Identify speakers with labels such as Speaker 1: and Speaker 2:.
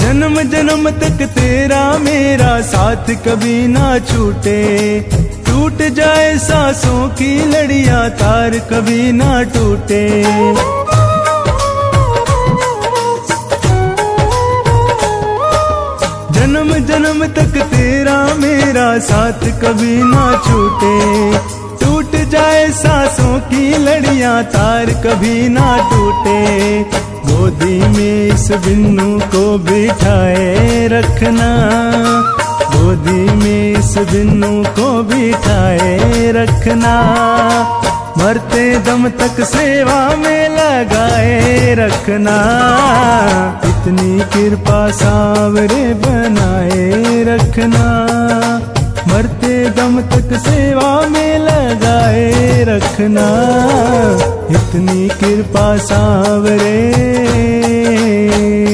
Speaker 1: जन्म जन्म तक तेरा मेरा साथ कभी ना छूटे, टूट जाए सांसों की लड़ियां तार कभी ना टूटे। जन्म जन्म तक तेरा मेरा साथ कभी ना छूटे, टूट जाए सांसों की लड़ियां तार कभी ना टूटे। गोदी में इस बिन्नू को बिठाए रखना, गोदी में इस बिन्नू को बिठाए रखना, मरते दम तक सेवा में लगाए रखना। इतनी कृपा सांवरे बनाए रखना, मरते दम तक सेवा में लगाए रखना। इतनी कृपा सांवरे